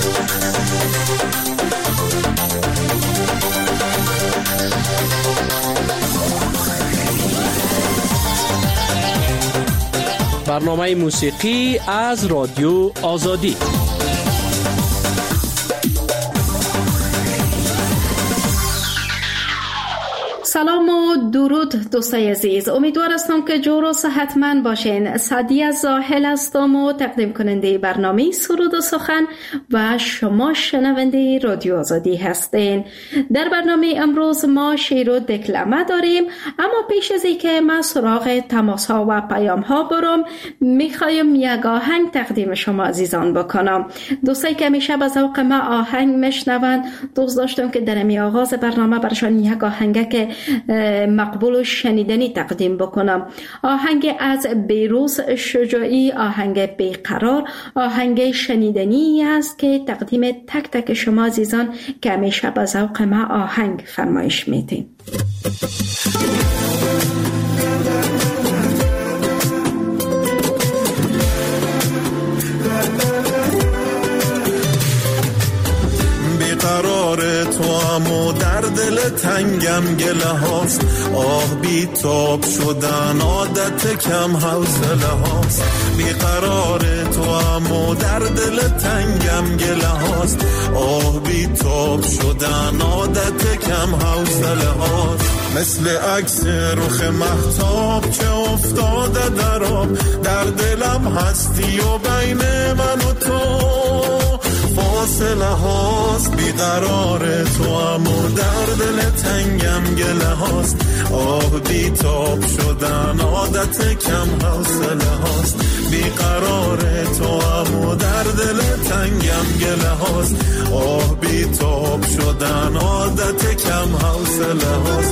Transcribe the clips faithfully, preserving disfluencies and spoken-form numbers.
برنامه موسیقی از رادیو آزادی. سلام و درود دوستای عزیز، امیدوار هستم که جور و صحتمند باشین. سعدیه زاهل هستم و تقدیم کننده برنامه سرود و سخن و شما شنونده رادیو آزادی هستین. در برنامه امروز ما شعر و دکلمه داریم، اما پیش از اینکه من سراغ تماس ها و پیام ها برم، میخوایم یک آهنگ تقدیم شما عزیزان بکنم. دوستایی که همیشه به ذوق ما آهنگ میشنون، دوست داشتم که در امی آغاز برنامه برشان یک آهنگ که مقبول و شنیدنی تقدیم بکنم. آهنگ از بیروز شجاعی، آهنگ بیقرار، آهنگ شنیدنی است که تقدیم تک تک شما عزیزان که همیشه به ذوق ما آهنگ فرمایش میدین. قرار تو امو در دل تنگم گله هاست، آه بی تاب شدن عادت کم حوصله هاست. بی قرار تو امو در دل تنگم گله هاست، آه بی تاب شدن عادت کم حوصله هاست. مثل عکس رخ مهتاب که افتاده در آب، در دلم هستی و بین من و تو فاصله هاست. بیقرار تو امو در دل تنگم گله هاست، آه بی تاب شدن عادت کم حوصله هاست. بیقرار تو امو در دل تنگم گله هاست، آه بی تاب شدن عادت کم حوصله هاست.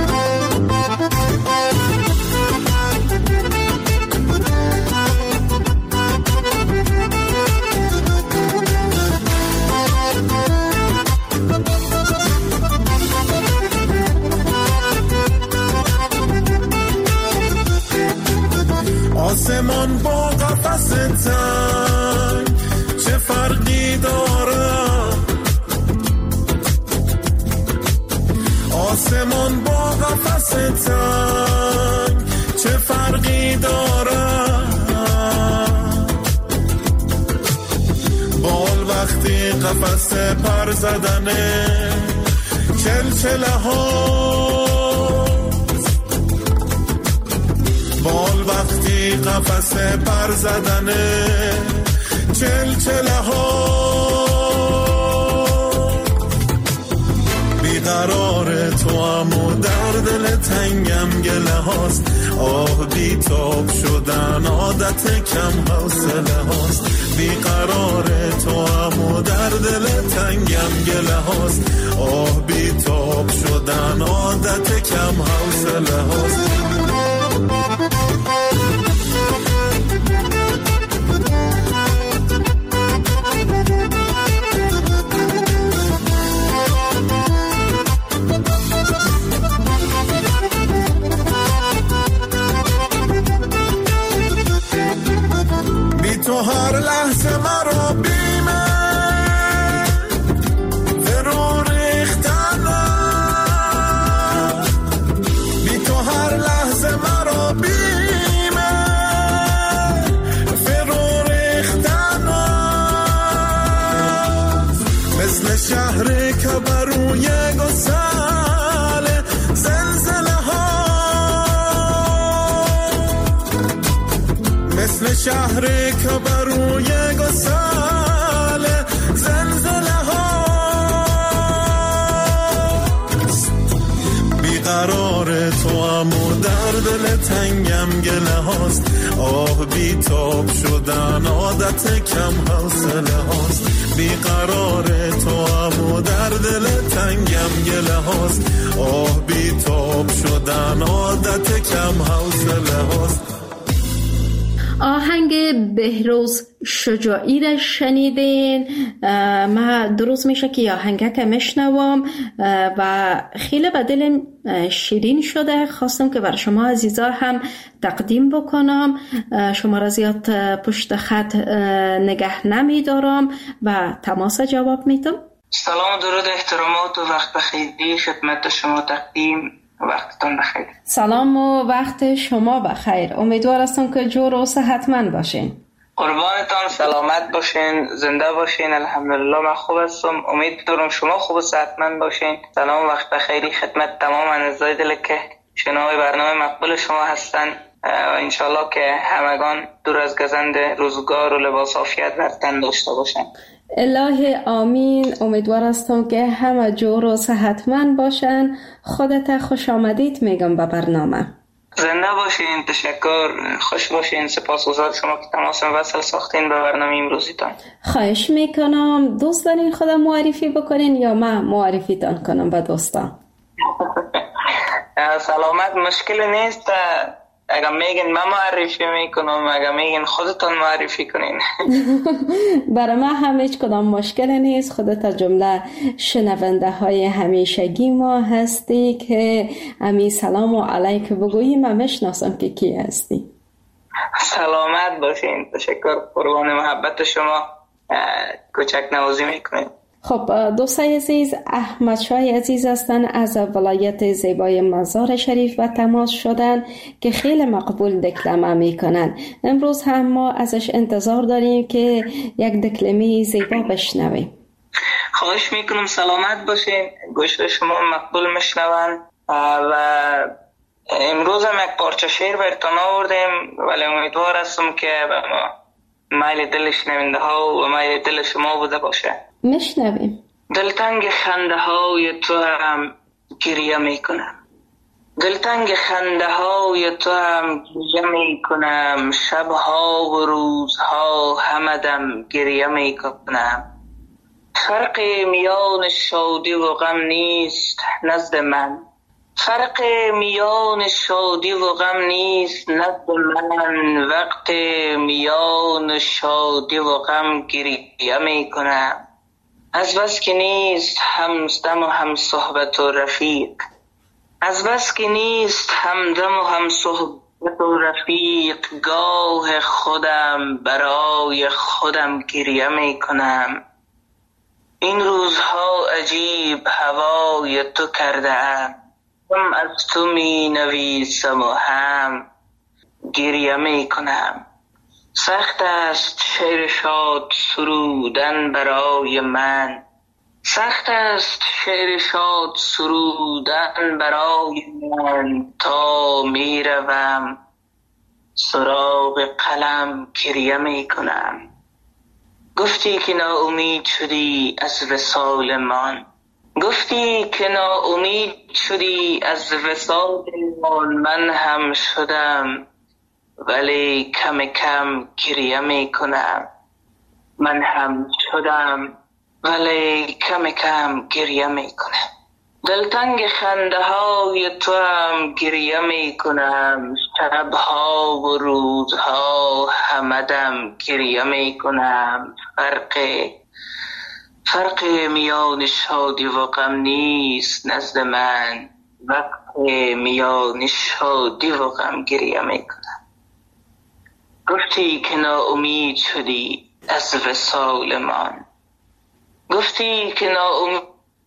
آسمان با قفس تنگ چه فرقی داره؟ آسمان با قفس تنگ چه فرقی داره؟ بال وقتی قفس پر زدنه چلچله ها، بال وقتی قفس پر زدنه چلچله ها. بیقرار تو امو در دل تنگم گله هاست، آه بی تاب شدن عادت کم حوصله هاست. بیقرار تو امو در دل تنگم گله هاست، آه بی تاب شدن عادت کم حوصله هاست. تو هر لحظه مرا بیمه فرو ریختنه، بی تو هر لحظه مرا بیمه فرو ریختنه. مثل شهری که بروی گسل زلزله ها، مثل شهری که بروی گسل زلزله ها. بیقرار تو امو در دل تنگم گله هاست، آه بی تاب شدن عادت کم حوصله هاست. بیقرار تو امو در دل تنگم گله هاست، آه بی تاب شدن عادت کم حوصله هاست. آهنگ بهروز شجاعی را شنیدین. من درست میشه که آهنگه که میشنوم و خیلی به دلم شیرین شده. خواستم که برای شما عزیزا هم تقدیم بکنم. شما را زیاد پشت خط نگه نمیدارم و تماس جواب میدم. سلام و درود احترامات و وقت بخیری خدمت شما تقدیم. وقتتون بخیر. سلام و وقت شما بخیر. امیدوار هستم که جور و صحتمند باشین. قربانتان، سلامت باشین، زنده باشین. الحمدلله من خوب هستم. امید دارم شما خوب و صحتمند باشین. سلام و وقت بخیری خدمت تمام اعضای دل که شنوای برنامه مقبول شما هستن و انشالله که همگان دور از گزند روزگار و لباس عافیت بر تن داشته باشن. الهی آمین. امیدوار هستم که همه جور و صحتمند باشن. خودت خوش آمدید میگم به برنامه. زنده باشین. تشکر. خوش باشین. سپاسگزار شما که تماس وصل ساختین به برنامه امروزیتان. خواهش میکنم. دوست دارین خودم معرفی بکنین یا من معرفیتان کنم به دوستان؟ سلامت، مشکل نیست. اگه میگین من معرفی میکنم، اگه میگین خودتون معرفی کنین. برای من هم هیچ کدام مشکل نیست. خودت از جمله شنونده های همیشگی ما هستی که امی سلام و علیک بگویی. من میشناسم که کی هستی. سلامت باشین. تشکر. قربان محبت شما. کوچک نوازی میکنین. خب دوستای عزیز، احمد شاه عزیز هستن از ولایت زیبای مزار شریف و تماس شدن که خیلی مقبول دکلمه میکنن. امروز هم ما ازش انتظار داریم که یک دکلمه زیبا بشنویم. خواهش میکنم. سلامت باشین. گوش شما مقبول میشنون و امروز هم یک پارچه شعر براتون آوردیم، ولی امیدوار هستم که مایل دل شنونده ها و مایل دل شما بوده باشه. میشنویم. دلتنگ خنده های تو هم گریه میکنم، دلتنگ خنده های تو هم گریه میکنم، شبها و روزها همدم گریه میکنم. فرق میان شادی و غم نیست نزد من، فرق میان شادی و غم نیست نزد من، وقت میان شادی و غم گریه میکنم. از بس که نیست همدم و هم صحبت و رفیق، از بس که نیست همدم و هم صحبت و رفیق، گاه خودم برای خودم گریه میکنم. این روزها عجیب هوای تو کرده ام، هم از تو می نویسم و هم گریه می کنم. سخت است شعر شاد سرودن برای من، سخت است شعر شاد سرودن برای من، تا می روم سراغ قلم گریه می کنم. گفتی که ناامید شدی از وصال من، گفتی که ناامید شدی از وصال من، من هم شدم ولی کم کم گریه می کنم. من هم شدم ولی کم کم گریه می کنم. دلتنگ خنده های تو هم گریه می کنم، شبها و روزها همدم گریه می کنم. فرق فرق میان شادی و غم نیست نزد من، وقت میان شادی و غم گریه می کنم. گفتی که ناامید شدی از وصال من، گفتی که ناامید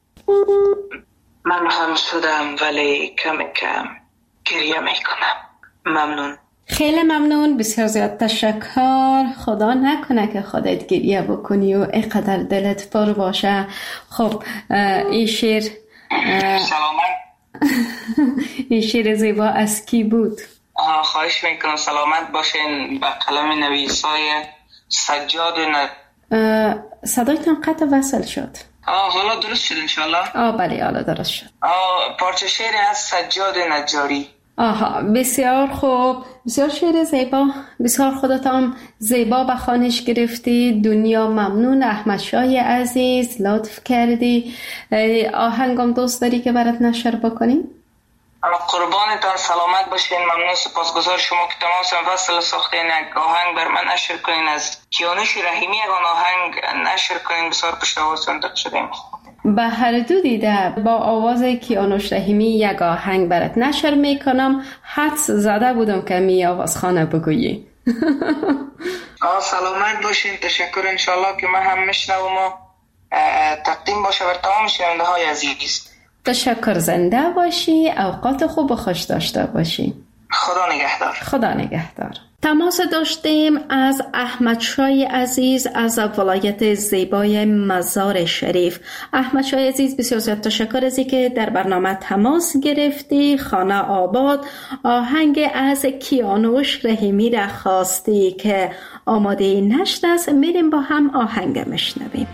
من هم شدم ولی کم کم گریه می کنم. ممنون. خیلی ممنون. بسیار زیاد تشکر. خدا نکنه که خودت گریه بکنی و اینقدر دلت پر باشه. خب این شعر سلامت. این شعر زیبا از کی بود؟ خواهش میکنم. سلامت باشین. به قلم نویسای سجاد ن... صدایتان قطع وصل شد. آه حالا درست شد انشالله. آه بله حالا درست شد. آه پارچه شعر از سجاد نجاری. آها بسیار خوب. بسیار شعر زیبا. بسیار خودتان زیبا به خوانش گرفتی. دنیا ممنون. احمد شاه عزیز لطف کردی. آهنگم دوست داری که برات نشر بکنیم؟ قربانتان، سلامت باشین. ممنون، سپاسگزار شما که تماس فصل ساختین. یک آهنگ بر من نشر کنین از کیانوش رحیمی، یک آهنگ نشر کنین. بسیار پشتوار صندوق شدیم. به هر دو دیده با آواز کیانوش رحیمی یک آهنگ برات نشر میکنم. حدس زده بودم که می آواز خانه بگویی. آه سلامت باشین. تشکر. انشالله که من هم میشنوم و تقدیم باشه بر تمام شنونده های عزیز. تشکر. زنده باشی، اوقات خوب و خوش داشته باشی. خدا نگهدار. خدا نگهدار. تماس داشتیم از احمد شای عزیز از ولایت زیبای مزار شریف. احمد شای عزیز، بسیار زیاد تشکر از اینکه در برنامه تماس گرفتی. خانه آباد آهنگ از کیانوش رحیمی را خواستی که آماده نشت است. میریم با هم آهنگ مشنویم.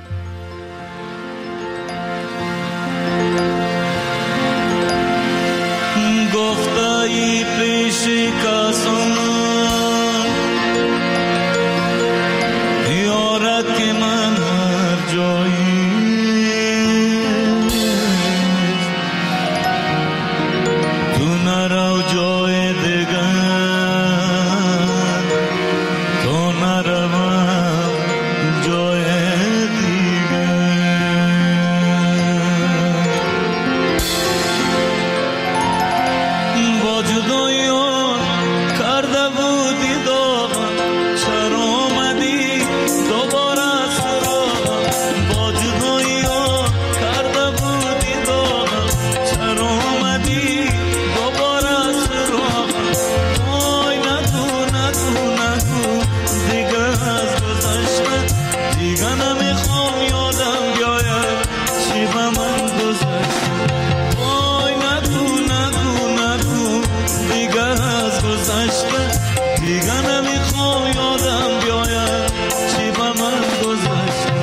گفتایی پیش کسان یارد که من هر جایی تو نرو جای دیگر تو نروم جای دیگر. با جدایی کرده بودی داغم، چرا آمدی دوباره سراغم. با جدایی کرده بودی داغم، چرا آمدی دوباره سراغم. وای نگو نگو نگو دیگه از گذشته، دیگه نمیخوام یادم بیاید چی به من گذشته. وای نگو نگو نگو دیگه از گذشته، دیگه نمیخوام یادم بیاید چی به من گذشته.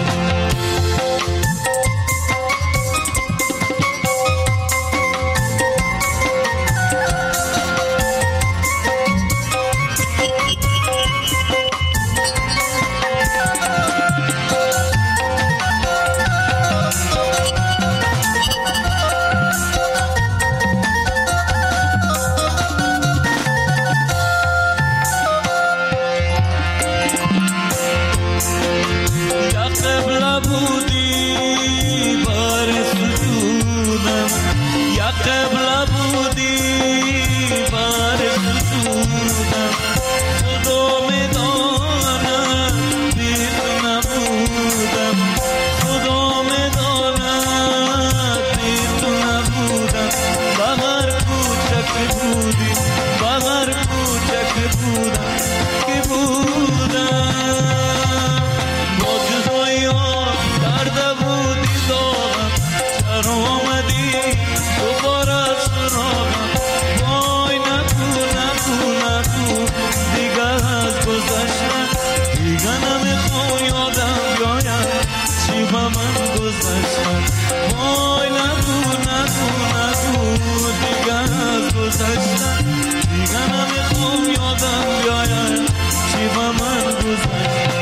یا قبل بودی بر سجودم، یا قبل بودی بر سجودم. خدا میداند بی تو نبودم، خدا میداند بی تو نبودم. بغر کوچک بودی، بغر کوچک بودم که بودم. با جدایی کرده بودی داغم، چرا آمدی دوباره سراغم. وای نگو نگو نگو دیگه از گذشته، دیگه نمیخوام یادم بیاید چی به من گذشته. وای نگو نگو نگو دیگه از گذشته، دیگه نمیخوام یادم بیاید چی به من گذشته.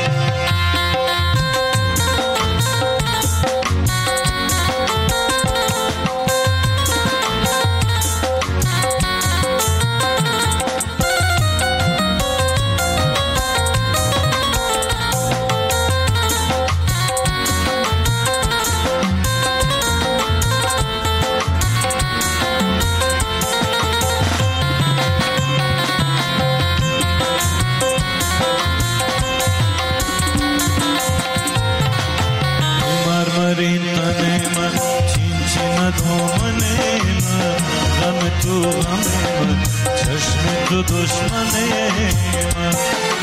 مرمرین تن من، چین چین دامن من، غم تو غم من، چشم تو دشمن من.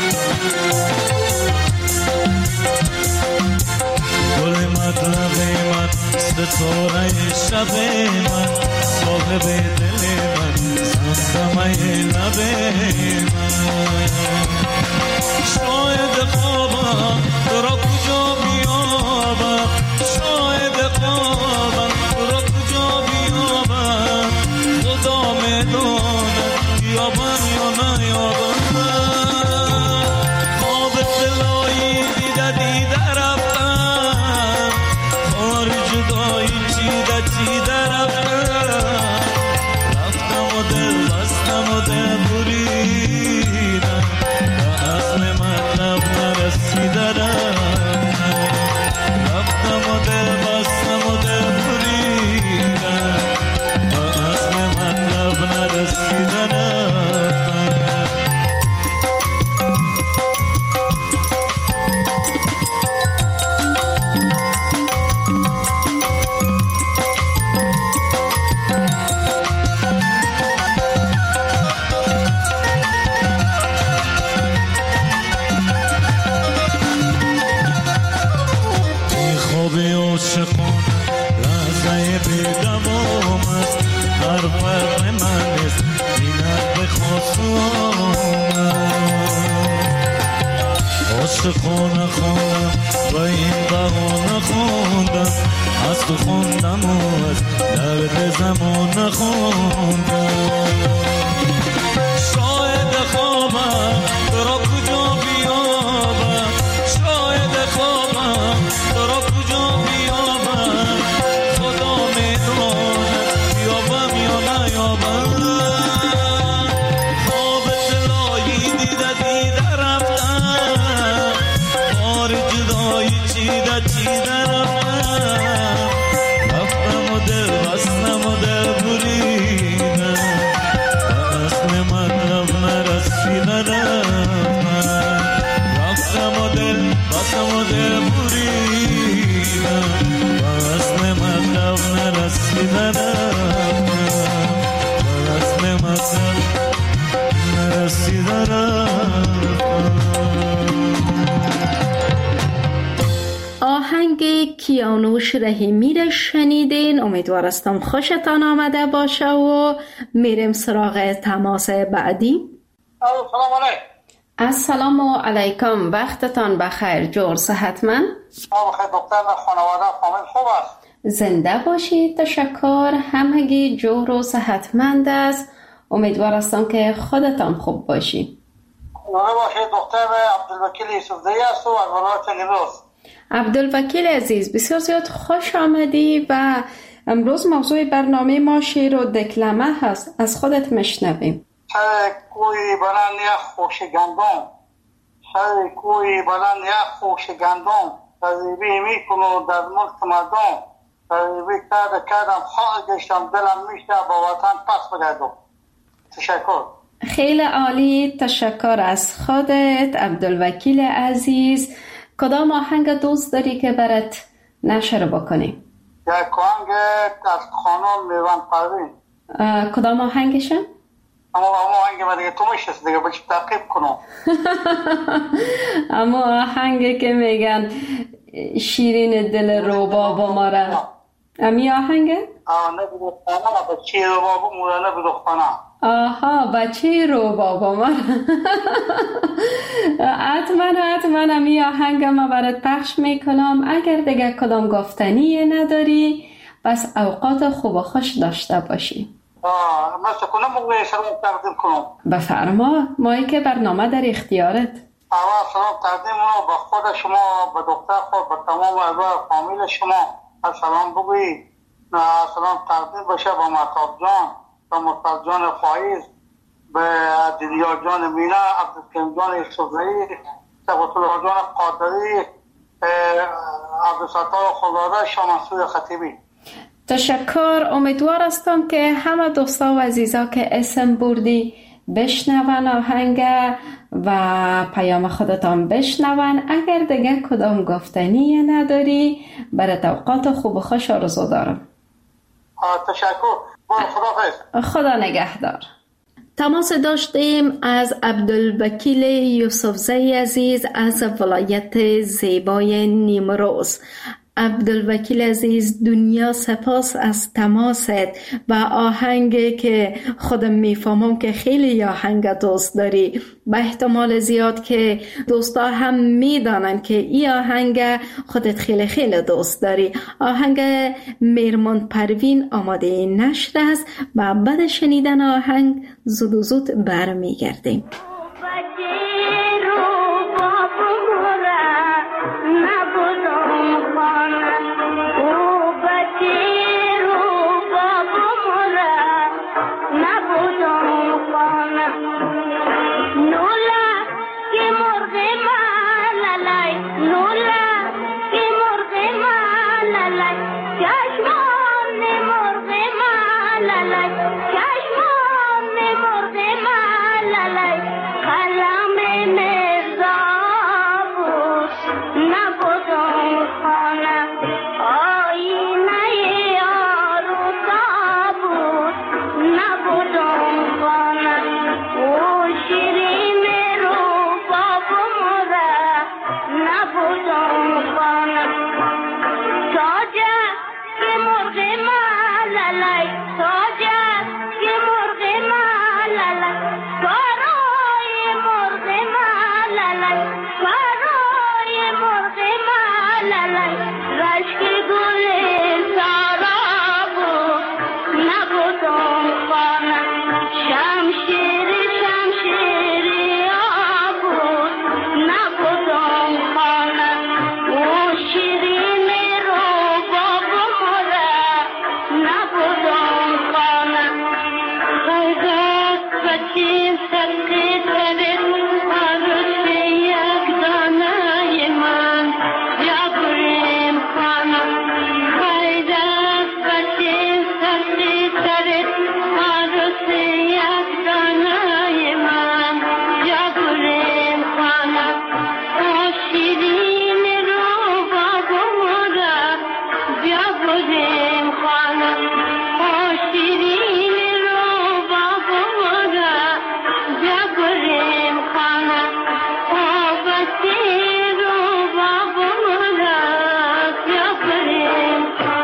گل مطلب من، ستاره شب من، صاحب دل من، زمزمه لب من. شاید خوابم تو را کجا بیابم، شاید خوابم تو را کجا بیابم. خدا میداند بیابم یا نیابم. خواب طلایی دیده دیده رفتم، خار جدایی چیده چیده رفتم. رفتم عاشقان لحظه بیدوام است هر فرق من است اینت بخواستم عاشقان خواندم و این بهانه خواندم از تو خواندم و از درد زمان خواندم شاید خوابم تو را کجا بیابم شاید خوابم تو را کجا بیابم خدا میداند بیابم یا نیابم خواب طلایی دیده دیده رفتم بار جدایی چیده چیده رفتم رفتم و دل بستم و دل بریدم اصل مطلب نرسیدم رفتم و دل بستم و دل بریدم اصل مطلب نرسیدم اصل مطلب نرسیدم. آهنگ کیانوش رحیمی را شنیدین. امیدوارستم خوشتان آمده باشه و میریم سراغ تماس بعدی. سلام علیکم. السلام علیکم، وقتتان بخیر. جور صحتمند؟ بخیر دکتر و خانواده فامیل خوب است؟ زنده باشید. تشکر. همگی جور و صحتمند است. امیدوارستم که خودتان خوب باشید. زنده باشید. دکتر عبدالوکیل یوسفزئی است و از ولایت نیمروز. عبدالوکیل عزیز، بسیار زیاد خوش آمدی و امروز موضوع برنامه ما شعر و دکلمه هست. از خودت مشنویم. سر کوی بلند یک خوش گندم سر کوی بلند یک خوش گندم تذیبی میکنو در ملک مردم تذیبی کرده کردم خواهد گشتم دلم میشه با وطن پس بگردم. تشکر. خیلی عالی. تشکر از خودت عبدالوکیل عزیز. کدام آهنگ دوست داری که برات نشر بکنیم؟ یک آهنگ از خانم میوان پروین. کدام آهنگشه؟ اما آهنگ ما دیگه تو میشست دیگه بچه تعقیب کنم. اما آهنگ که میگن شیرین دل روباب ما را، امی آهنگه؟ آه نه بدختانه بچه روباب ما را نه بدختانه. آها بچه روباب ما را. حتما حتما امی آهنگ ما برات پخش میکنم. اگر دیگه کدام گفتنی نداری بس اوقات خوب و خوش داشته باشی. آه مثل کنم بگوی سلام تقدیم کنم. بفرما، مایی که برنامه در اختیارت. اول سلام تقدیم کنم به خود شما، به دکتر خود، به تمام اعضای فامیل شما. سلام بگوی. سلام تقدیم بشه به مهتاب جان، به مصطفی جان فایز، به دیدیا جان مینا، عبدالکریم جان یوسفزئی، صفت الله جان قادری، عبدالستار خداده، شاه منصور خطیبی. تشکر. امیدوار هستم که همه دوستا و عزیزا که اسم بردی بشنون آهنگ و پیام خودتان بشنون. اگر دیگه کدام گفتنی نداری برای اوقات خوب و خوش آرزو دارم. تشکر. خدا خدا نگهدار. تماس داشتیم از عبدالوکیل یوسفزئی عزیز از ولایت زیبای نیمروز. عبدالوکیل عزیز، دنیا سپاس از تماست و آهنگ که خودم میفهمم که خیلی آهنگ دوست داری. به احتمال زیاد که دوستا هم میدانن که این آهنگ خودت خیلی خیلی دوست داری. آهنگ میرمان پروین آماده نشر است و بعد شنیدن آهنگ زود و زود برمیگردیم. George Thank you.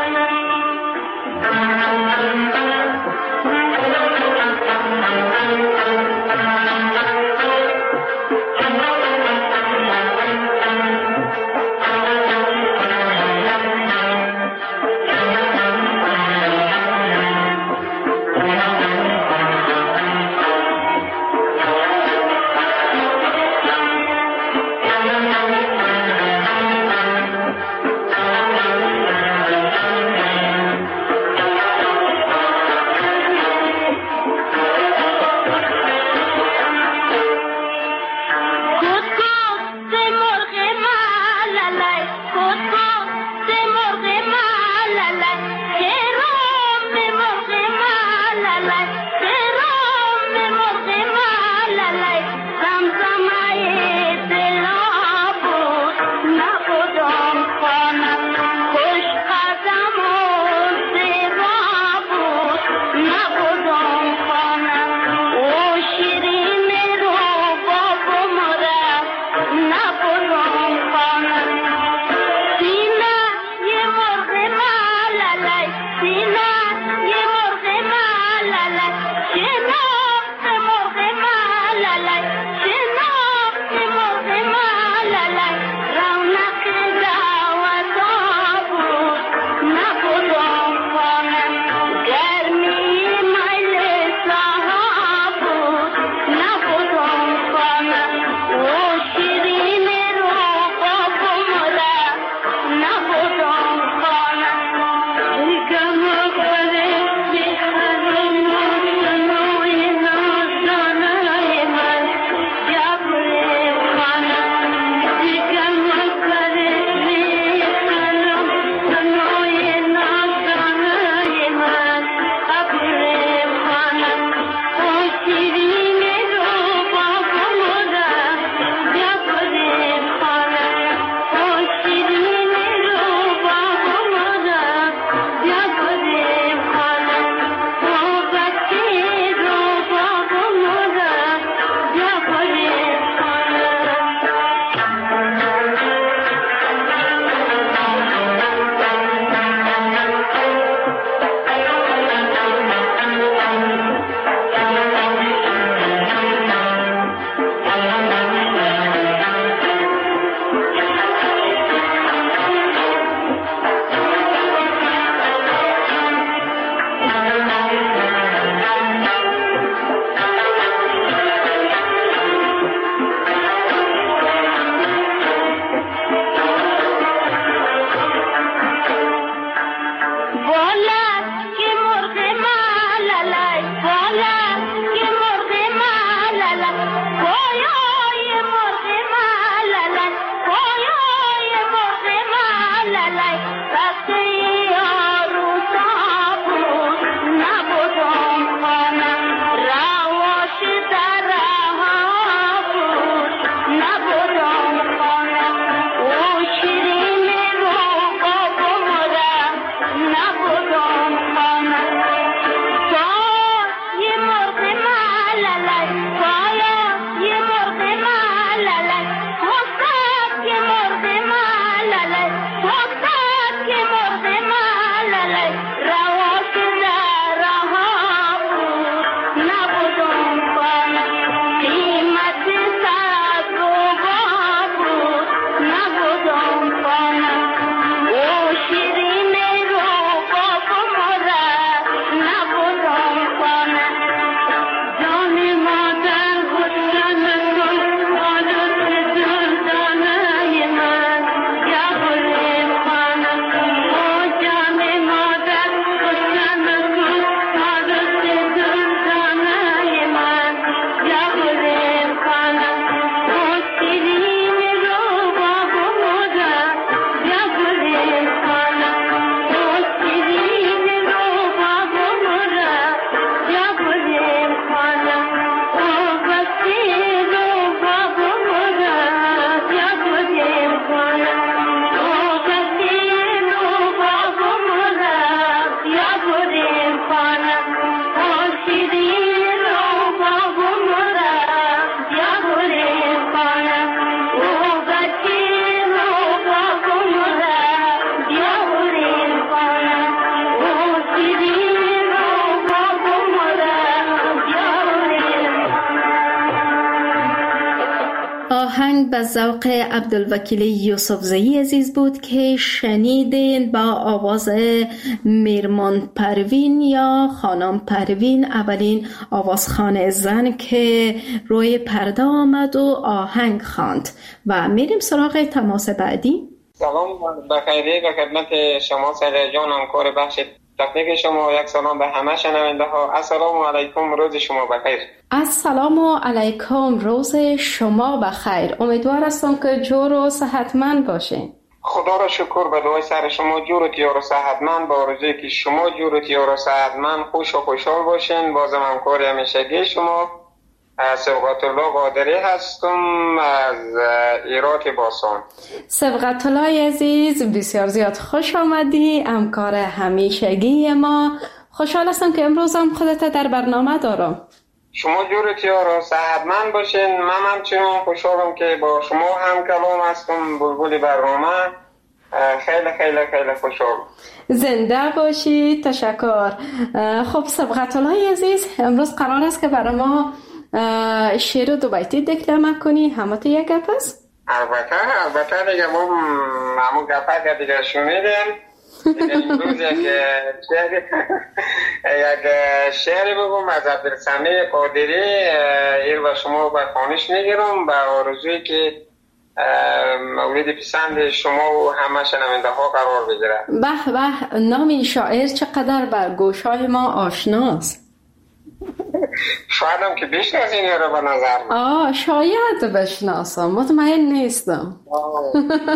آهنگ به ذوق عبدالوکیل یوسفزئی عزیز بود که شنیدین با آواز میرمان پروین یا خانم پروین، اولین آوازخوان زن که روی پرده آمد و آهنگ خواند. و میریم سراغ تماس بعدی. سلام بخیری به خدمت شما سریع جان، همکار بخش تکنیک شما. یک سلام به همه شنونده ها. السلام علیکم، روز شما بخیر. السلام علیکم، روز شما بخیر. امیدوار هستم که جور و صحتمند باشین. خدا را شکر به دعای سر شما جور و تیار و صحتمند، با آرزویی که شما جور و تیار و صحتمند، خوش و خوشحال باشین. بازم همکار همیشگی شما سبقت الله قادری هستم از ایرات باسان. سبقت الله عزیز، بسیار زیاد خوش آمدی، همکار همیشگی ما. خوشحال هستم که امروز هم خودت در برنامه دارم. شما جورتی ها رو صحتمند باشین. من همچنان خوشحالم که با شما هم کلام هستم، بلبل برنامه. خیلی خیلی خیلی خوشحال. زنده باشی. تشکر. خب سبقت الله عزیز، امروز قرار است که برای ما شعر دو بیتی دکلمه کنی. همه تو یک گپ است؟ البته البته دیگه ما همون گپه که دیگه شنیدیم. دیگه امروز یک شعر یک شعری بگم از عبدالسمیع قادری. این و شما به خوانش میگیرم به آرزویی که مورد پسند شما و همه شنونده ها قرار بگیره. به به، نام این شاعر چقدر بر گوشهای ما آشناست. شاید هم که بشناسین رو به نظر من. آه شاید بشناسم، مطمئن نیستم. آه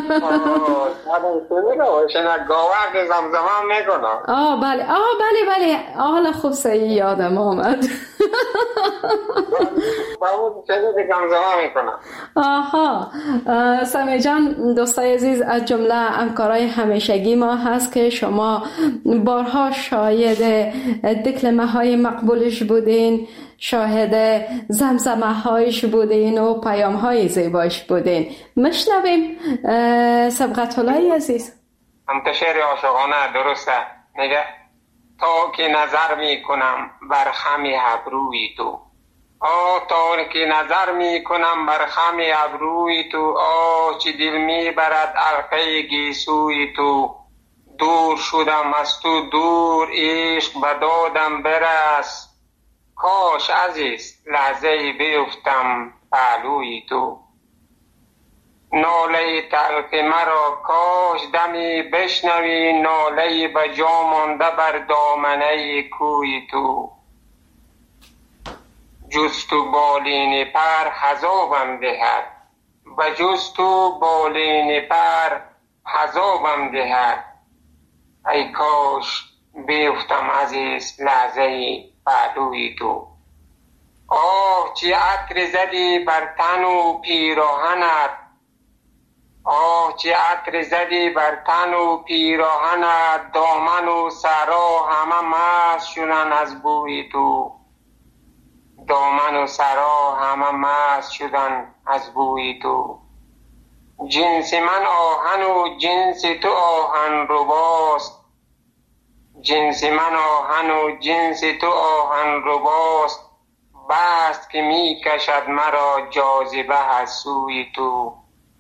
آه گاوه زمزمه میکنم. آه بله آه بله بله حالا خوب صحیح یادم آمد. باید چیزی زمزمه میکنم. آها سمیع جان، دوستای عزیز، از جمله همکارای همیشگی ما هست که شما بارها شاهد دکلمه های مقبولش بودین، شاهد زمزمه هایش بودین و پیام های زیبایش بودین. مشنویم سبقت الله عزیز. منتشر عاشقانه درسته. میگه تا که نظر میکنم بر خم ابروی تو، آه تا که نظر میکنم بر خم ابروی تو، آه چه دل میبرد علقه گیسوی تو. دور شدم از تو دور، عشق بدادم برس، کاش عزیز لحظه بیفتم پهلوی تو. ناله تلخ مرا کاش دمی بشنوی، ناله بجا مانده بر دامنه کوی تو. جز تو بالین پر حذابم دهد، بجز تو بالین پر حذابم دهد، ای کاش بیفتم عزیز لحظه پهلوی تو. آه چه عطر زدی بر تن و پیراهنت، آه چه عطر زدی بر تن و پیراهنت، دامن و سرا همه مست شدن از بوی تو. دامن و سرا همه مست شدن از بوی تو. جنس من آهن و جنس تو آهن رباست، جنس من آهن و جنس تو آهن رباست، بست که می کشد مرا جاذبه از سوی تو.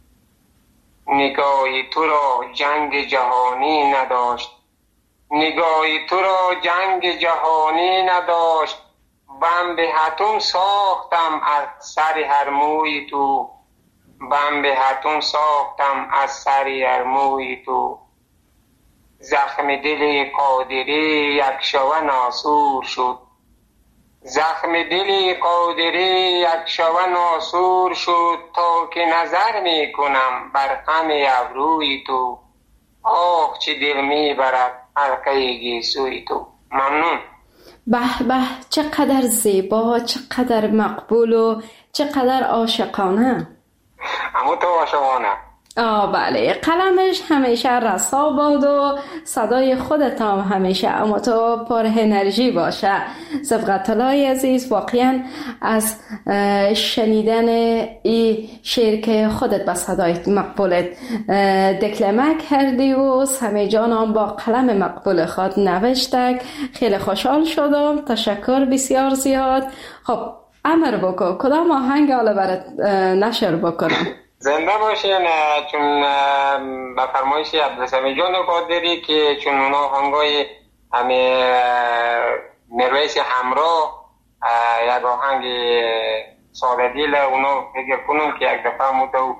نگاهی تو را جنگ جهانی نداشت، نگاهی تو را جنگ جهانی نداشت، بم به حتم ساختم از سر هر موی تو. بم به حتم ساختم از سر هر موی تو. زخم دل قادری یک شوه ناسور شد، زخم دل قادری یک شوه ناسور شد، تا که نظر می کنم بر خم ابروی تو. آه چه دل می برد حلقه گیسوی تو. ممنون. به به، چقدر زیبا، چقدر مقبول و چقدر عاشقانه. اما تو عاشقانه. آه بله، قلمش همیشه رسا باد و صدای خودت هم همیشه اما تو پر انرژی باشه. سبقت الله عزیز، واقعا از شنیدن این شعر که خودت به صدای مقبولت دکلمه کردی و سمیع جان هم با قلم مقبول خود نوشتک، خیلی خوشحال شدم. تشکر بسیار زیاد. خب امر بکن، کدام آهنگ حالا برات نشر بکنم؟ زنده باشین. چون به فرمایش عبدالسمیع جان قادری که چون اونا آهنگای همه مرویس همراه یک آهنگ ساده دیل اونا فکر کنم که یک دفعه مدو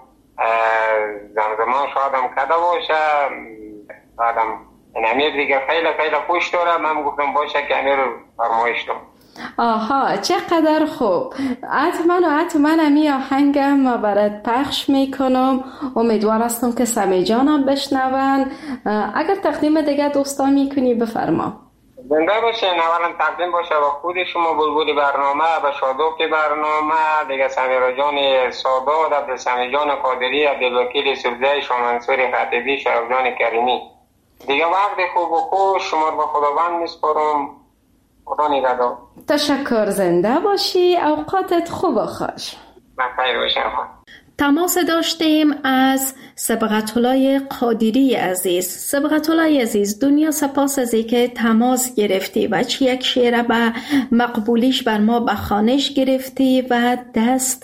زمزمان شاید هم کده باشه، شاید هم این امیر دیگه خیلی خیلی خوش داره. من گفتم باشه که امیر رو فرمایش دارم. آها چقدر خوب. حتما و حتما امی آهنگم برات پخش میکنم. امیدوار هستم که سمیع جانم بشنون. اگر تقدیم دیگه دوستان میکنی بفرما. زنده باشین. اولا تقدیم باشه و خود شما بلبل برنامه و شادوک برنامه دیگه، سمیرا جان سادات، عبدالسمیع جان قادری، عبدالوکیل سبزی، شامنصور خطیبی، شرف جان کریمی. دیگه وقت خوب و خوش شما رو به خداوند میسپارم. خدا نگهدار. تشکر. زنده باشی. اوقاتت خوب و خوش. بخیر باشین. تماس داشتیم از صبغت‌الله قادری عزیز. صبغت‌الله عزیز، دنیا سپاس از اینکه تماس گرفتی و چه یک شعر به مقبولیش بر ما به خوانش گرفتی و دست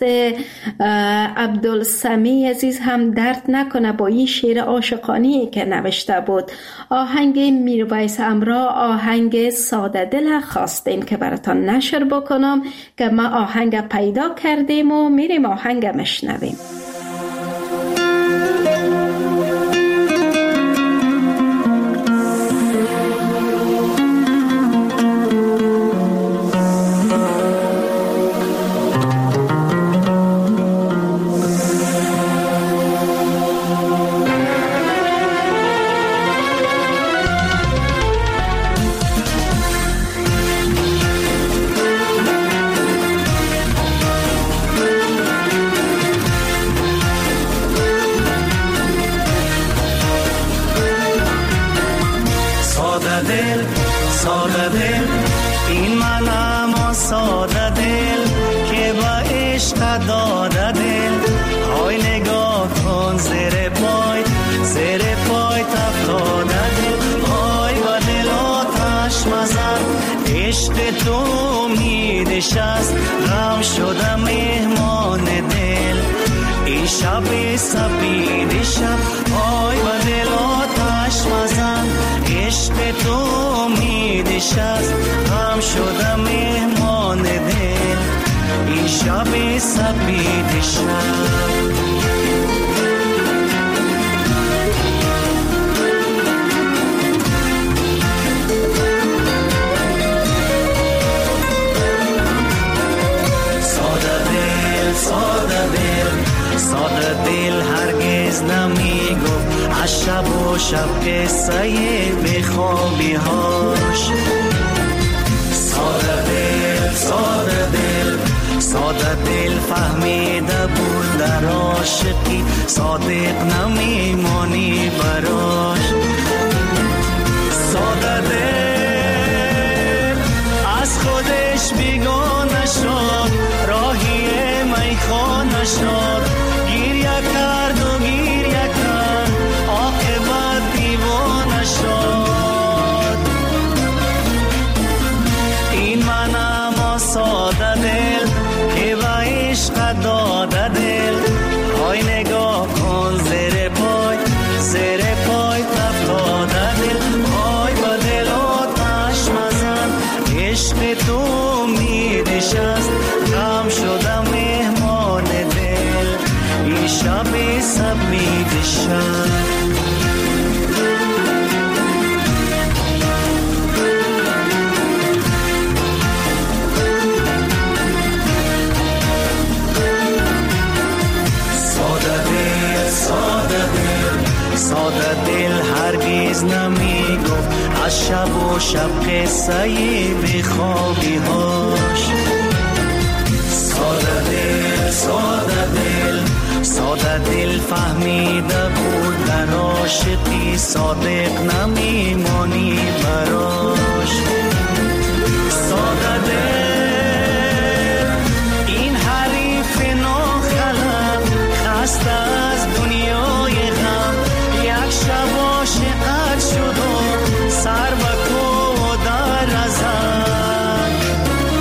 عبدالسمیع عزیز هم درد نکنه با این شعر عاشقانه‌ای که نوشته بود. آهنگ میرویس همراه، آهنگ ساده دل خواستیم که براتان نشر بکنم که ما آهنگ پیدا کردیم و میریم آهنگ مشنویم.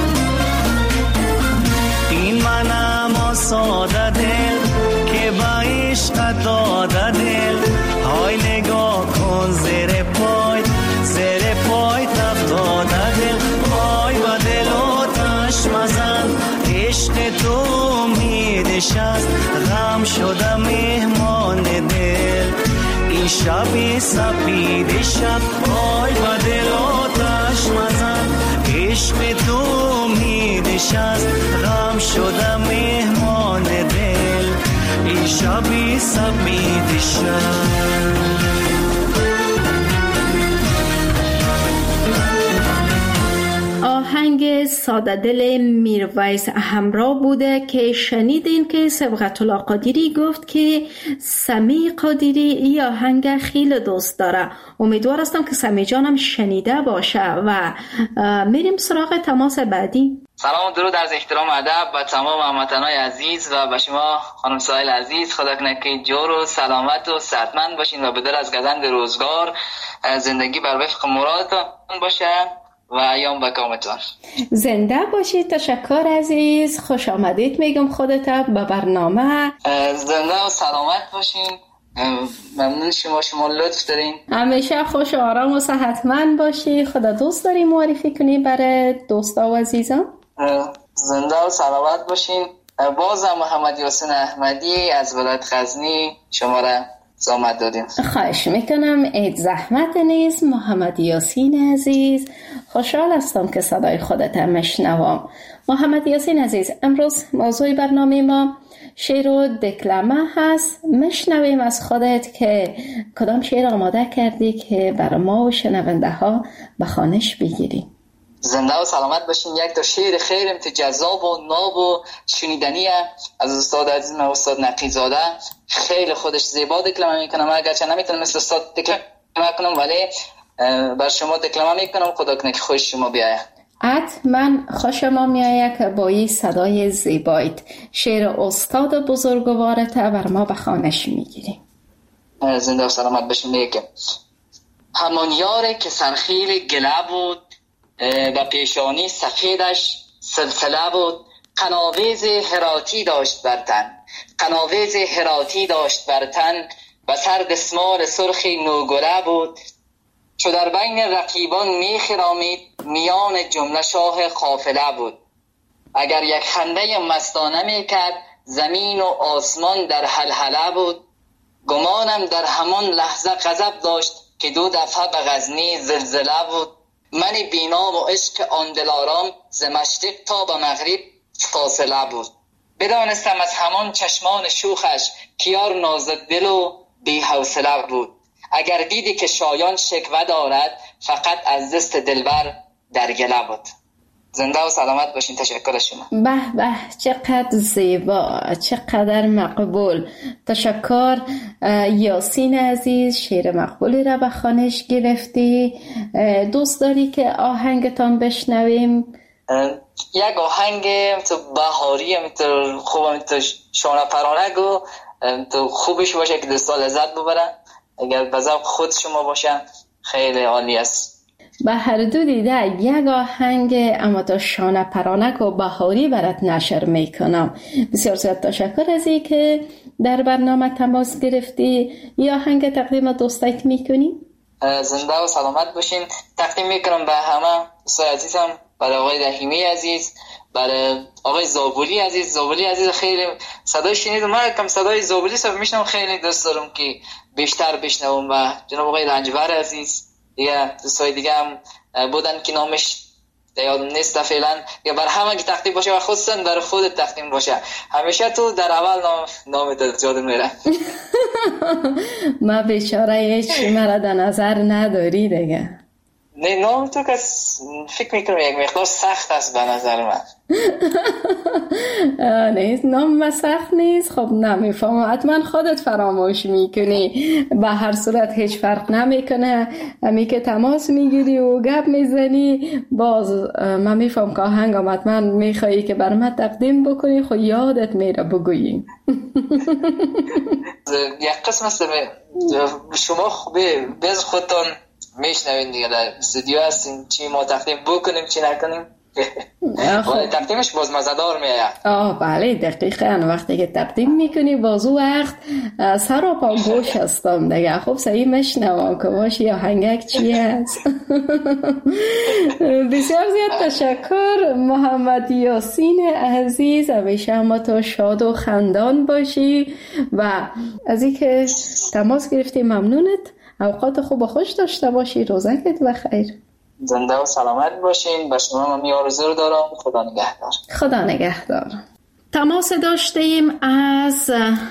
ساده دل که با نشست غم شدم مهمان دل این شبی سپید شب پای و دل آتش مزن عشق تو می نشست غم شدم مهمان دل این شبی سپید شب. آهنگ ساده دل میرویس همراه بوده که شنیدین که صبغت الله قادری گفت که سمی قادری ای آهنگ خیلی دوست داره. امیدوار هستم که سمی جانم شنیده باشه و میریم سراغ تماس بعدی. سلام و درود از احترام ادب به تمام هموطنان عزیز و به شما خانم سایل عزیز. خدا کنه که جور و سلامت و صحتمند باشین و به در از گزند روزگار زندگی بر وفق مرادتان باشه و ایام به کامتان. زنده باشید. تشکر عزیز. خوش آمدید میگم خودت به برنامه. زنده و سلامت باشین. ممنون شما شما لطف دارین. همیشه خوش و آرام و صحتمند باشی. خدا دوست داری معرفی کنی برای دوستا و عزیزان؟ زنده و سلامت باشین. بازم محمد یاسین احمدی از ولایت غزنی شما را زحمت دادیم. خواهش میکنم. عید زحمت نیست. محمد یاسین عزیز خوشحال هستم که صدای خودت مشنوم. محمد یاسین عزیز امروز موضوع برنامه ما شعر و دکلمه هست. مشنویم از خودت که کدام شعر آماده کردی که برای ما و شنونده ها به خوانش بگیری. زنده و سلامت باشین. یک تا شعر خیلی جذاب و ناب و شنیدنی از استاد عزیزم استاد نقیزاده. خیلی خودش زیبا دکلمه میکنم، اگرچه نمیتونم مثل استاد دکلمه کنم ولی بر شما دکلمه میکنم. خدا کنه که خوش شما بیایه. حتما خوش ما میایه که با این صدای زیبایت شعر استاد بزرگوارت بر ما به خوانش میگیری. زنده و سلامت باشین. میگه که همان یاره که سرخیل گله بود و پیشانی سفیدش سلسله بود، قناویز هراتی داشت بر تن، قناویز هراتی داشت بر تن و سر دسمال سرخی نوگره بود. چو در بین رقیبان میخرامید میان جمله شاه قافله بود. اگر یک خنده مستانه میکرد زمین و آسمان در حلحله بود. گمانم در همان لحظه غضب داشت که دو دفعه به غزنی زلزله بود. من بینام و عشق آن دلارام ز مشرق تا به مغرب فاصله بود. بدانستم از همان چشمان شوخش کیار نازک دل و بی حوصله بود. اگر دیدی که شایان شکوه دارد فقط از دست دلبر در گله بود. زنده و سلامت باشین. تشکر شما. به به چقدر زیبا، چقدر مقبول. تشکر یاسین عزیز. شعر مقبولی را به خوانش گرفتی. دوست داری که آهنگتان بشنویم؟ یک آهنگ تو بهاری تو خوبم تو شانه پرانه گو تو خوبش باشه که دوستا لذت ببرن. اگر به ذوق خود شما باشه خیلی عالی است. به هر دو دیده یک آهنگ اما تا شانه پرانک و بهاری برات نشر میکنم. بسیار زیاد تشکر از این که در برنامه تماس گرفتی. یا آهنگ تقدیم دوستایت میکنی؟ زنده و سلامت باشین. تقدیم میکنم به همه دوستای عزیزم، برای آقای رحیمی عزیز، برای آقای زابولی عزیز. زابولی عزیز خیلی صدای شنیدم، من کم صدای زابولی سب میشنم، خیلی دوست دارم که بیشتر بشنوم. و جناب آقای رنجبر عزیز دیگه دوستای دیگه هم بودن که نامش یادم نیست فعلا. یا بر همه که تقدیم باشه و خصوصا بر خودت تقدیم باشه. همیشه تو در اول نام نامت یادم میره. ما بیچاره هیچ مرا در نظر نداری دیگه. نه نام تو که فکر میکنم یک مقدار سخت است به نظر من. نیست نام ما سخت نیست. خب نمیفهم، حتما خودت فراموش میکنی. به هر صورت هیچ فرق نمیکنه. همی که تماس میگیری و گپ میزنی باز من میفهم که آهنگم حتما میخوایی که بر من تقدیم بکنی، خب یادت میره بگویی. یک قسم است شما خوبه بز خودتان میشنوین دیگه، در استودیو هستین چی ما تقدیم بکنیم چی نکنیم. ولی تقدیمش باز مزدار میاد. آه بله دقیقاً وقتی که تقدیم میکنی باز او وقت سر و پا گوش هستم دیگه. خب صحیح مشنوم که باشی آهنگک چی هست. بسیار زیاد تشکر محمد یاسین عزیز، همیشه همه تا شاد و خندان باشی و از این که تماس گرفتی ممنونت. اوقات خوب و خوش داشته باشی. روزکت بخیر. زنده و سلامت باشین. به شما من آرزو رو دارم. خدا نگهدار. خدا نگهدار. تماس داشتیم از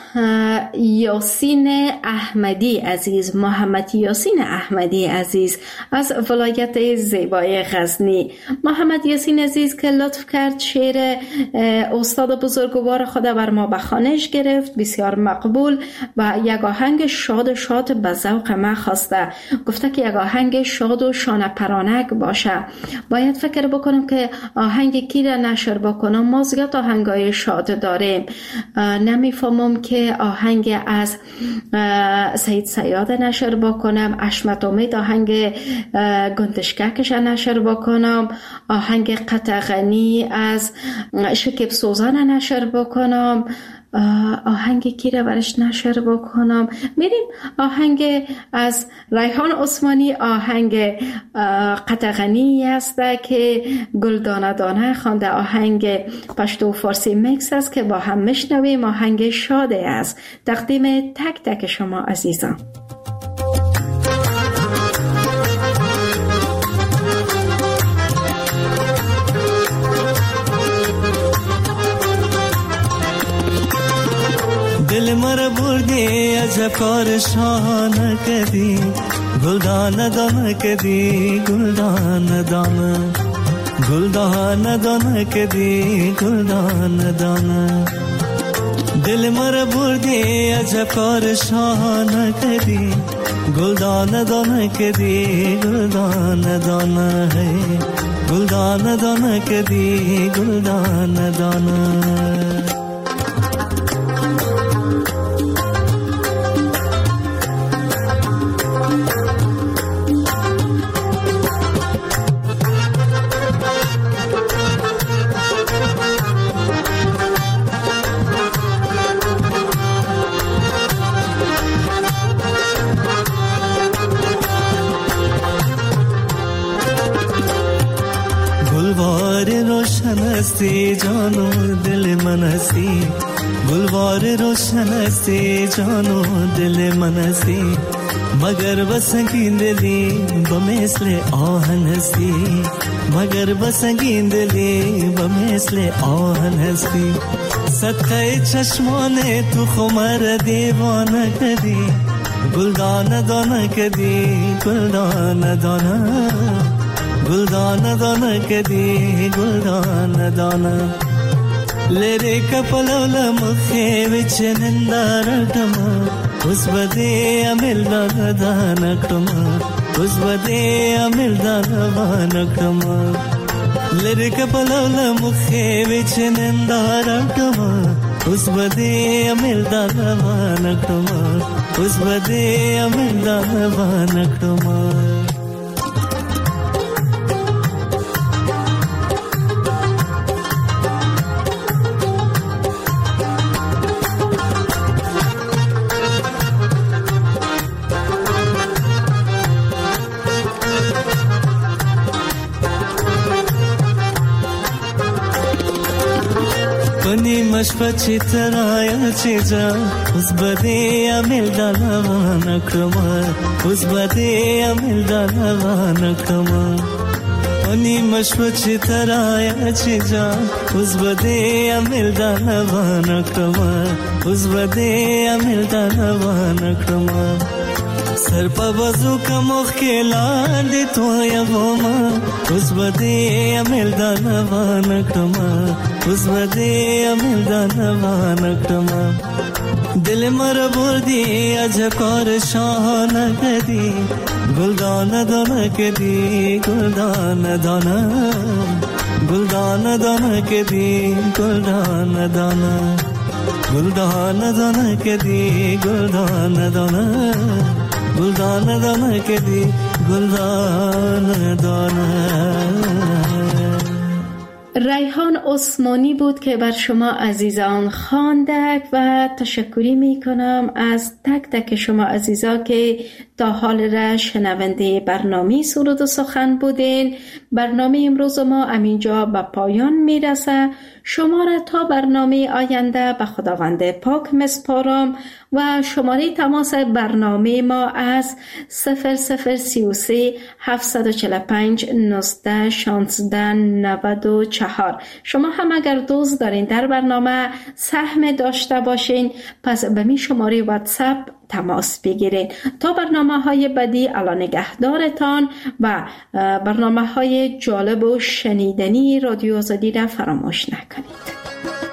یاسین احمدی عزیز، محمد یاسین احمدی عزیز از ولایت زیبای غزنی. محمد یاسین عزیز که لطف کرد شعر استاد بزرگوار خدا بر ما به خوانش گرفت، بسیار مقبول و یک آهنگ شاد شاد به ذوق ما خواسته. گفته که یک آهنگ شاد و شانه پرانک باشه. باید فکر بکنم که آهنگ کی را نشر بکنم. ما زیاد آهنگای شاد داریم. نمیفهمم که آهنگ از سید سیاد نشر بکنم، اشمت امید آهنگ گندشککش نشر بکنم، آهنگ قطغنی از شکیب سوزان نشر بکنم، آهنگ کی را برش نشر بکنم. میریم آهنگ از ریحان عثمانی، آهنگ قطغنی است که گلدانه دانه خوانده، آهنگ پشتو و فارسی میکس است که با هم میشنویم. آهنگ شاده است. تقدیم تک تک شما عزیزان. دل مر بردی از کار شانه کدی، گلدان دانه کدی گلدان دانه، گلدان دانه کدی گلدان دانه. دل مر بردی از کار شانه کدی، گلدان دانه کدی گلدان دانه، گلدان دانه کدی گلدان دانه. हस्ती जानो दिल मनसी, गुलवार रोशन हस्ती जानो दिल मनसी, मगर बसंगी दिली बमेसले आहन हस्ती, मगर बसंगी दिली बमेसले आहन हस्ती. सत्य चश्माने तू खुमर दीवाना कदी, गुलदान दाना कदी गुलदान दाना, गुलदान दाना कदी गुलदान दाना. लेरे कपलवल मुखे विच निंदारटमा, उस बदे अमिल दानकटमा, उस बदे अमिल दानकटमा. लेरे कपलवल मुखे विच निंदारटमा, उस बदे अमिल दानकटमा, उस बदे अमिल दानकटमा. मशपची तराया चीजा, उस बदे अमिल दानवान क्रमा, उस बदे अमिल दानवान क्रमा. अनि मशपची तराया चीजा, उस बदे अमिल दानवान क्रमा, उस बदे अमिल दानवान क्रमा. सर पर वजू का मुख्ला दे तो यवमा, उस बदे अमिल दानवान क्रमा, उस बदे अमिल दानवान क्रमा. दिल मर बुर्दी अजकर शान कदी, गुलदान दाना कदी गुलदान दाना, गुलदान दाना कदी गुलदान दाना, गुलदान दाना कदी गुलदान दाना, गुलदान दाना कदी गुलदान दाना. ریحان عثمانی بود که بر شما عزیزان خواندک و تشکری می کنم از تک تک شما عزیزا که تا حال را شنونده برنامه سرود و سخن بودین. برنامه امروز ما همینجا به پایان می رسه. شما را تا برنامه آینده به خداوند پاک مسپارم و شماره تماس برنامه ما از صفر صفر سی و سه هفتصد و چهل و پنج نوزده شانزده نود و چهار. شما هم اگر دوست دارین در برنامه سهم داشته باشین پس به می شماره واتساپ تماس بگیرین. تا برنامه های بعدی الله نگهدارتان و برنامه های جالب و شنیدنی رادیو آزادی را فراموش نکنید.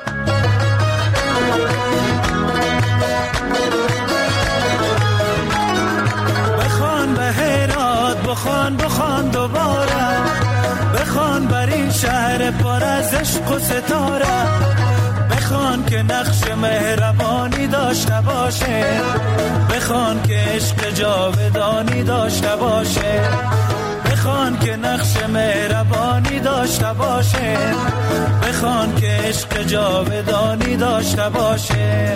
بخوان به هرات، بخوان بخوان دوباره، بخوان بر این شهر پر از عشق و ستاره، بخوان که نقش مهربانی داشته باشه، بخوان که عشق جاودانی داشته باشه، بخوان که نقش مهربانی داشته باشه، بخوان که عشق جاودانی داشته باشه.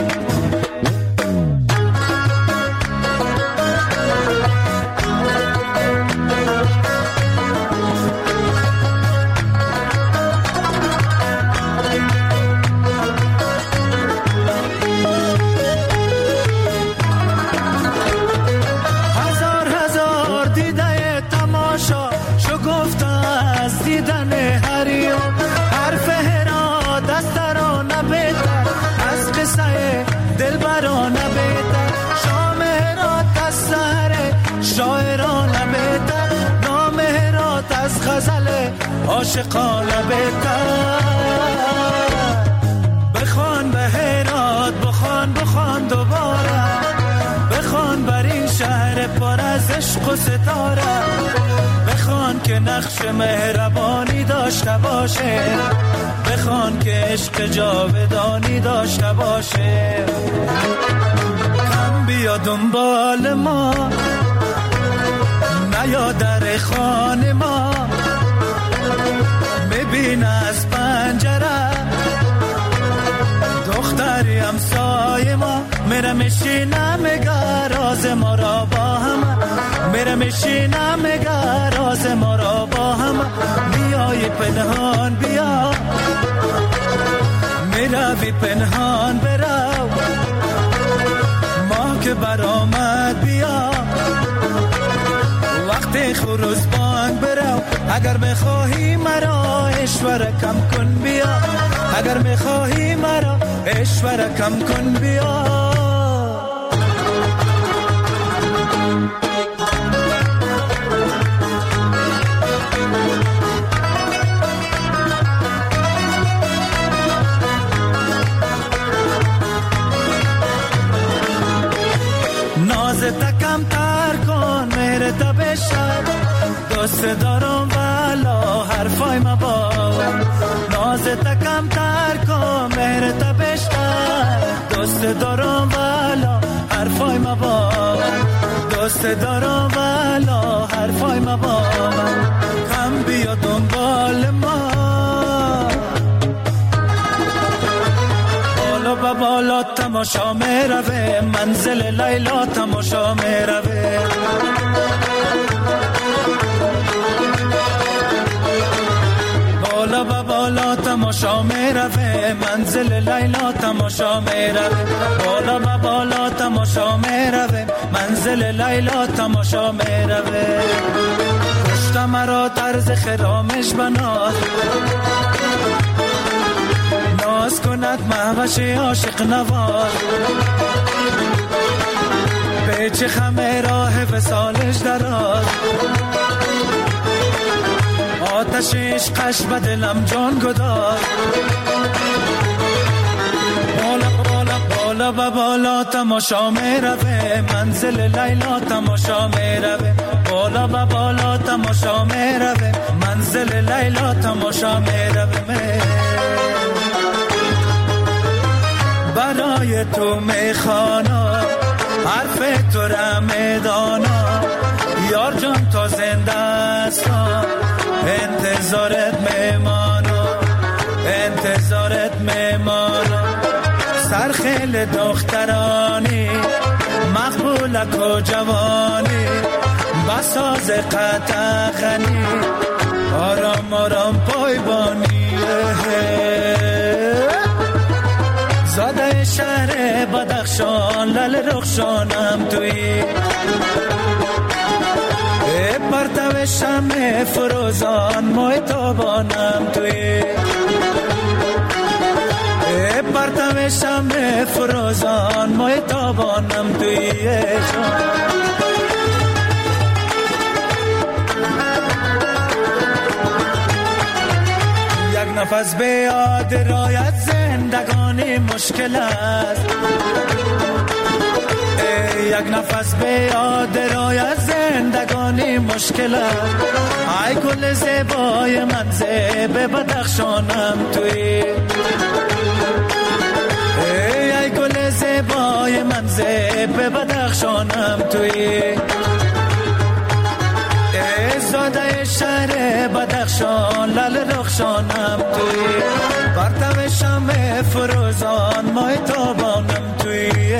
عاشقانه بهتر بخوان به هرات، بخوان بخوان دوباره، بخوان بر این شهر پر از عشق و ستاره، بخوان که نقش مهربانی داشته باشه، بخوان که عشق جاودانی داشته باشه. کم بیا دنبال ما، نیا در خانه ما، ببین از پنجره دختری همسایه ما، میره میشینه میگه راز ما را با هم، میره میشینه میگه راز ما را با هم، میای پنهان بیا، میروی پنهان برو، ما که برآمد بیا، وقتی خروز بانگ برو، اگر بخواهی مرا اشوره کم کن بیا، اگر بخواهی مرا اشوره کم کن بیا. نازت کم تر کن مهرت بشد، دوست دارم والا حرفای ما با، نازت کم تر کن مهرت بشد، دوست دارم والا حرفای ما با، دوست دارم والا حرفای ما با، کم بیا دنبال ما، بالا با بالا تماشا میروه، منزل لیلا تماشا میروه، بالا با بالا تماشا میروه، منزل لیلا تماشا میروه، بالا با بالا تماشا میروه، منزل لیلا تماشا میروه. پشت مرا طرز خرامش بناز، ناز کند مهوش عاشق نواز، پیچ خمه راه وصالش دراز، آتش عشقش به دلم جان گداز، بالا بالا بالا و بالا تماشا میروه، منزل لیلا تماشا میروه، بالا و بالا تماشا میروه، منزل لیلا تماشا میروه. برای تو میخوانا حرف تو را میدانا، یار جان تا زنده است انتظارت میمانا، دل دخترانی مقبولک و جوانی بساز قطع خنی آرام آرام پایبانی زاده شهر بدخشان لل رخشانم توی پرتو شمع فروزان موی تابانم توی پرتو شمع فروزان موی تابانم توی یک نفس به یاد رایت زندگانی مشکل است یک نفس به یاد رایت زندگانی مشکل است ای گل زیبای من زیب بدخشانم توی ای گل زیبای من زیب بدخشانم توی زاده شهر بدخشان لل رخشانم توی پرتو شمع فروزان مای تابانم توی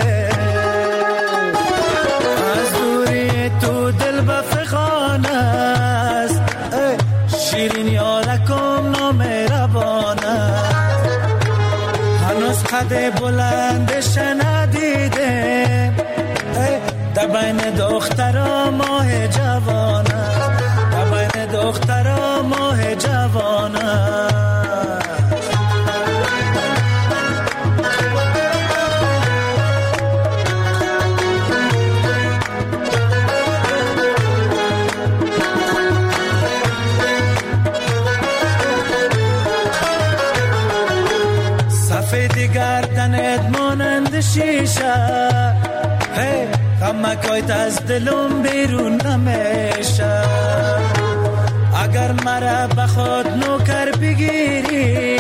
از دوری تو دل بفخان است شیرین یارکم نامهربان است هنوز قد بلند شنیدم در بین دخترا ماه جوان در بین دخترا ماه جوان سفید گردنت مانند شیشه غمکایت از دلم بیرون نمیشه اگر مرا بخود نوکر بگیری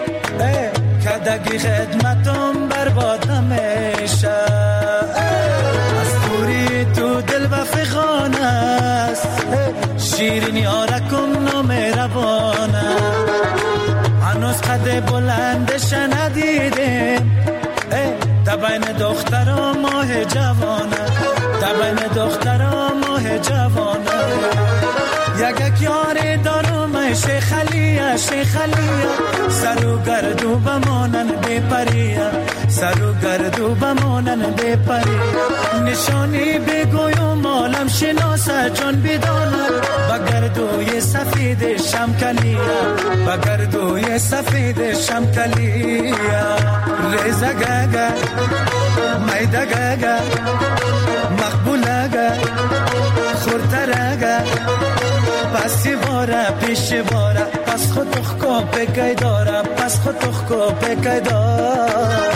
کدگی خدمتم برباد نمیشه از دوری تو دل و فخان است شیرین یارکم نامهربانه هنوز قد بلندش ندیدم در بین دخترا ماه جوانه در بین دخترا ماه جوانه یک یک یاری دارم شیخ علیه شیخ علیه سر و گردو بمانن بی پریه سر و گردو بمانن بی پریه نشانی بگویم عالم شناسه جان بدانه بگردوی سفید شمکلیه بگردوی سفید شمکلیه ریزه گگه میده گگه مقبوله گه خورتره گه پسی باره پیش باره پس خود تخکو بگی داره پس خود تخکو بگی داره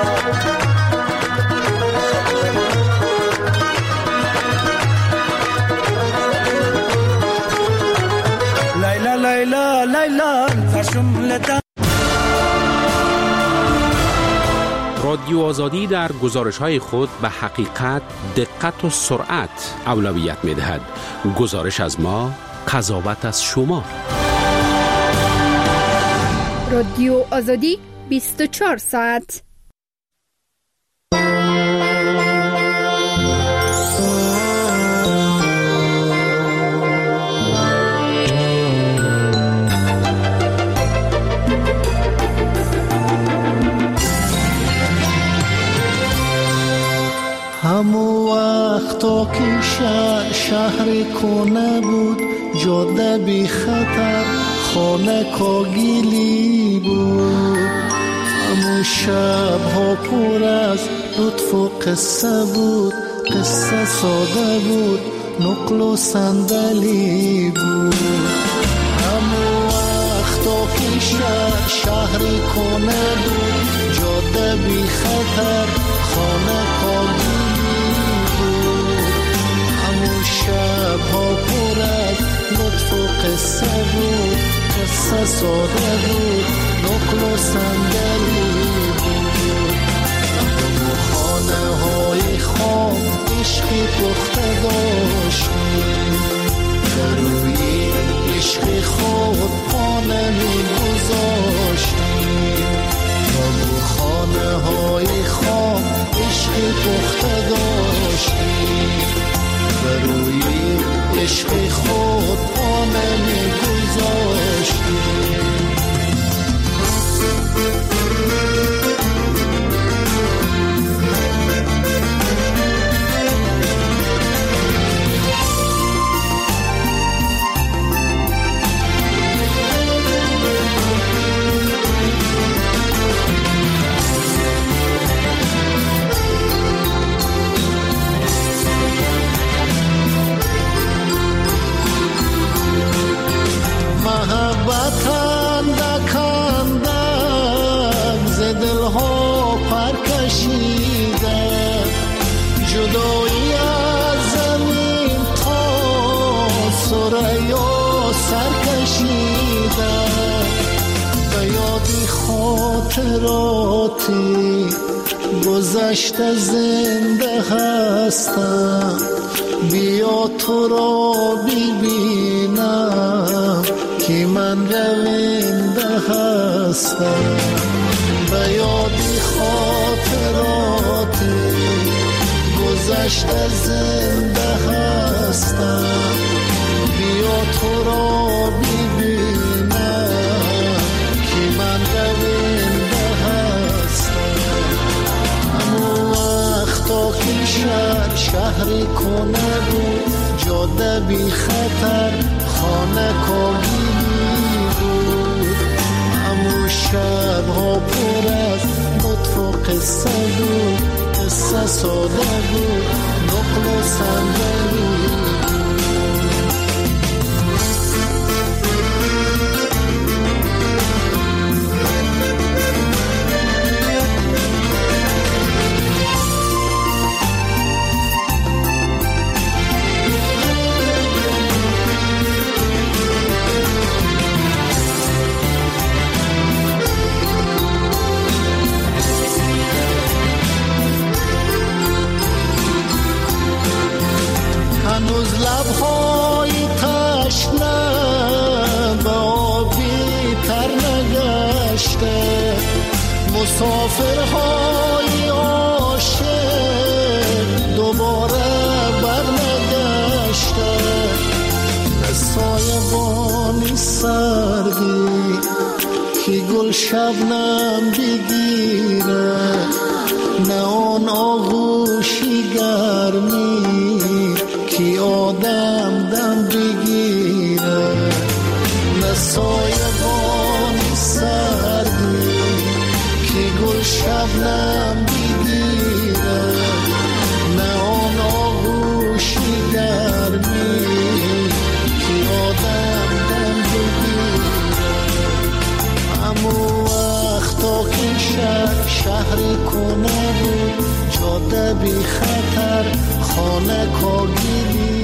لیلا لیلا لیلا تشملتا رادیو آزادی در گزارش‌های خود به حقیقت، دقت و سرعت اولویت می‌دهد. گزارش از ما، قضاوت از شما. رادیو آزادی بیست و چهار ساعت. همو وقتا که شهر شهر کنه بود جاده بی خطر خانه کاگیلی بود همو شب ها پر از لطف و قصه بود قصه ساده بود نقل و صندلی بود همو وقتا که شهر شهر کنه بود جاده بی خطر خانه کاگیلی شب ها پر از لطف و قصه بود قصه ساده بود نقل و صندلی بود و خانه های خام عشقی پخته داشتیم در روی عشق خود پا نمی گذاشتیم و خانه های خام سر کشیدم، به یادی خاطراتی گذشته زنده هستم. بیا تو را ببینم که من رونده هستم. به یادی خاطراتی گذشته زنده هستم. بیا تو را ببینم که من رونده هستم. همون وقتا که شهر شهری کنه بود، جاده بی خطر خانه کاگیلی بود. همون شبها پر از لطف و قصه بود، قصه ساده بود، نقل و صندلی. هنوز لبهای تشنه به آبی تر نگشته، مسافرهای عاشق دوباره بر نگشته. سایبانی سردی که گل شبنم بگیره، نه آن آغوشی گرمی که آدم دم بگیره. نه سایبانی سردی که گل شبنم بگیره، نه آن آغوشی گرمی که آدم دم بگیره. همون وقتا که شهر شهری کنه بود، جاده بی خطر خانه کاگیلی